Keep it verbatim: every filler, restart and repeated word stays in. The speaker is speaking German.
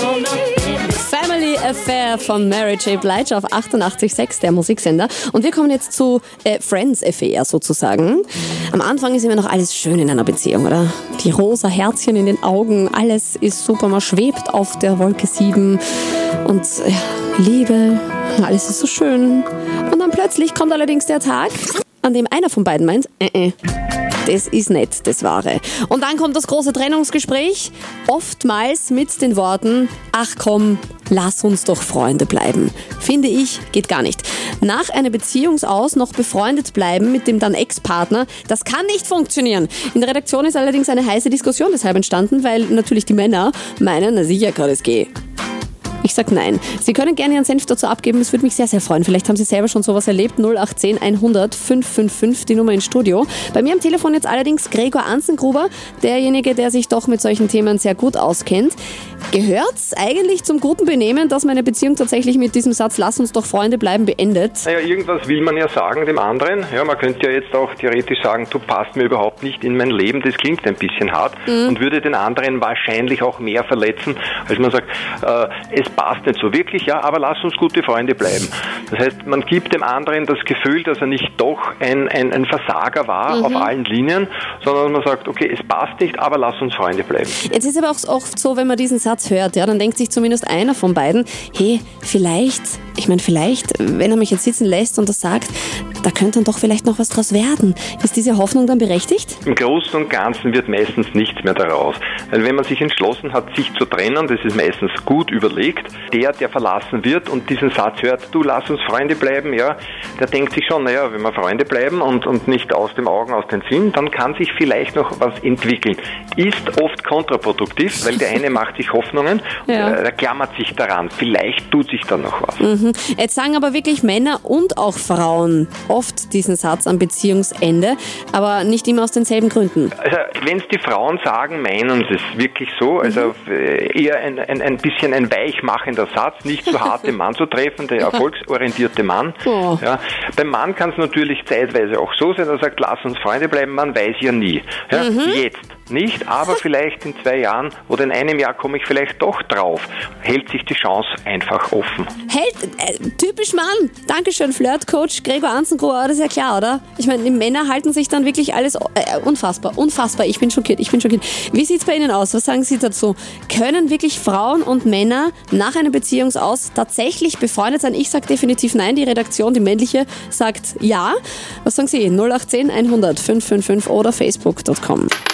Family Affair von Mary J. Blige auf achtundachtzig Komma sechs, der Musiksender. Und wir kommen jetzt zu äh, Friends Affair sozusagen. Am Anfang ist immer noch alles schön in einer Beziehung, oder? Die rosa Herzchen in den Augen, alles ist super, man schwebt auf der Wolke sieben und ja, Liebe, alles ist so schön. Und dann plötzlich kommt allerdings der Tag, an dem einer von beiden meint, äh, äh. das ist nicht das Wahre. Und dann kommt das große Trennungsgespräch, oftmals mit den Worten, ach komm, lass uns doch Freunde bleiben. Finde ich, geht gar nicht. Nach einer Beziehung aus noch befreundet bleiben mit dem dann Ex-Partner, das kann nicht funktionieren. In der Redaktion ist allerdings eine heiße Diskussion deshalb entstanden, weil natürlich die Männer meinen, na sicher kann es gehen. Ich sag nein. Sie können gerne Ihren Senf dazu abgeben, das würde mich sehr, sehr freuen. Vielleicht haben Sie selber schon sowas erlebt. null acht zehn hundert fünf fünf fünf, die Nummer ins Studio. Bei mir am Telefon jetzt allerdings Gregor Anzengruber, derjenige, der sich doch mit solchen Themen sehr gut auskennt. Gehört's eigentlich zum guten Benehmen, dass meine Beziehung tatsächlich mit diesem Satz, lass uns doch Freunde bleiben, beendet? Naja, irgendwas will man ja sagen dem anderen. Ja, man könnte ja jetzt auch theoretisch sagen, du passt mir überhaupt nicht in mein Leben. Das klingt ein bisschen hart mhm. und würde den anderen wahrscheinlich auch mehr verletzen, als man sagt, äh, es passt nicht so wirklich, ja, aber lass uns gute Freunde bleiben. Das heißt, man gibt dem anderen das Gefühl, dass er nicht doch ein, ein, ein Versager war mhm. auf allen Linien, sondern man sagt, okay, es passt nicht, aber lass uns Freunde bleiben. Jetzt ist aber auch oft so, wenn man diesen Satz hört, ja, dann denkt sich zumindest einer von beiden, hey, vielleicht, ich meine vielleicht, wenn er mich jetzt sitzen lässt und das sagt, da könnte dann doch vielleicht noch was draus werden. Ist diese Hoffnung dann berechtigt? Im Großen und Ganzen wird meistens nichts mehr daraus. Weil wenn man sich entschlossen hat, sich zu trennen, das ist meistens gut überlegt, der, der verlassen wird und diesen Satz hört, du lass uns Freunde bleiben, ja, der denkt sich schon, naja, wenn wir Freunde bleiben und, und nicht aus dem Augen, aus dem Sinn, dann kann sich vielleicht noch was entwickeln. Ist oft kontraproduktiv, weil der eine macht sich Hoffnungen, ja. und er klammert sich daran, vielleicht tut sich dann noch was. Mhm. Jetzt sagen aber wirklich Männer und auch Frauen oft diesen Satz am Beziehungsende, aber nicht immer aus denselben Gründen. Also wenn es die Frauen sagen, meinen sie es wirklich so, also mhm. eher ein, ein, ein bisschen ein weichmachender Satz, nicht zu hart den Mann zu treffen, der erfolgsorientierte Mann. Oh. Ja. Beim Mann kann es natürlich zeitweise auch so sein, dass er sagt, lass uns Freunde bleiben, man weiß ja nie. Ja. Mhm. Jetzt nicht, aber vielleicht in zwei Jahren oder in einem Jahr komme ich vielleicht doch drauf. Hält sich die Chance einfach offen. Hält, äh, typisch Mann. Dankeschön, Flirt-Coach Gregor Anzengruber, das ist ja klar, oder? Ich meine, die Männer halten sich dann wirklich alles äh, unfassbar, unfassbar. Ich bin schockiert, ich bin schockiert. Wie sieht's bei Ihnen aus? Was sagen Sie dazu? Können wirklich Frauen und Männer nach einer Beziehung aus tatsächlich befreundet sein? Ich sage definitiv nein, die Redaktion, die männliche, sagt ja. Was sagen Sie? null acht zehn hundert fünf fünf fünf oder facebook punkt com.